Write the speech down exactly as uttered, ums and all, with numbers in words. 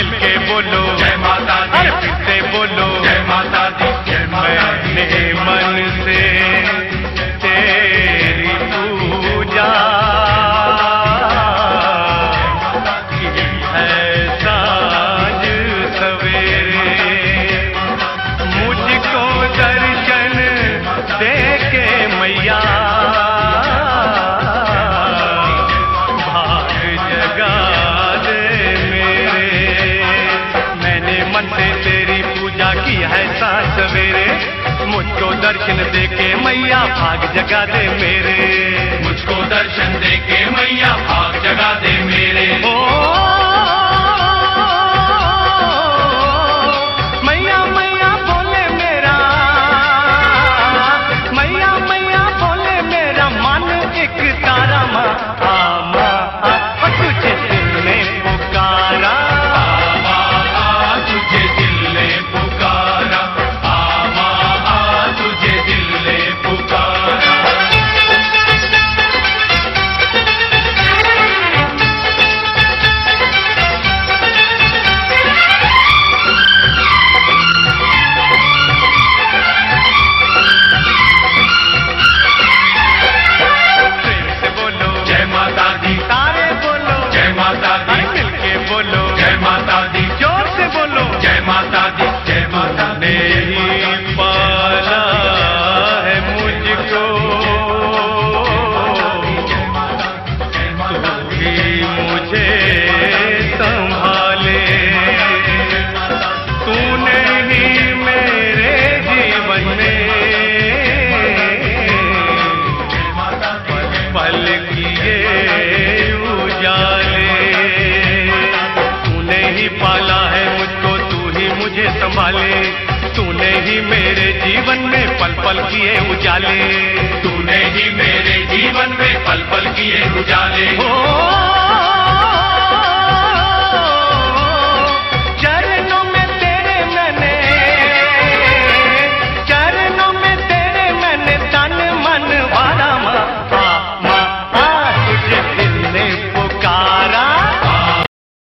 मिलके बोलो जय माता दी, अरे फिर से बोलो जय माता दी, जय माता दी। मैंने मन से तेरी पूजा की है साँझ सवेरे, मुझको दर्शन दे के मैया भाग जगा दे मेरे। मैंने मन से तेरी पूजा की है साँझ सवेरे, मुझको दर्शन दे के मैया भाग जगा दे मेरे। मुझको दर्शन दे के मैया भाग जगा दे मेरे। ओ मैया मैया बोले मेरा, मैया मैया बोले मेरा मन एक तारा माँ आ माँ आ, तुझे दिल ने पुकारा, आ माँ आ तुझे दिल ने पुकारा, आ माँ आ तुझे दिल ने पुकारा। प्रेम से बोलो जय माता दी, तारे बोलो जय माता दी, अरे मिलके बोलो जय माता दी, जोर से बोलो जय माता दी, जय माता दी। नहीं पाला है मुझको तू ही मुझे संभाले, तूने ही मेरे जीवन में पल किए उजाले, तूने ही पाला है मुझको, तू ही मुझे संभाले, तूने ही मेरे जीवन में पल पल किए उजाले, तूने ही मेरे जीवन में पल पल किए उजाले। ओ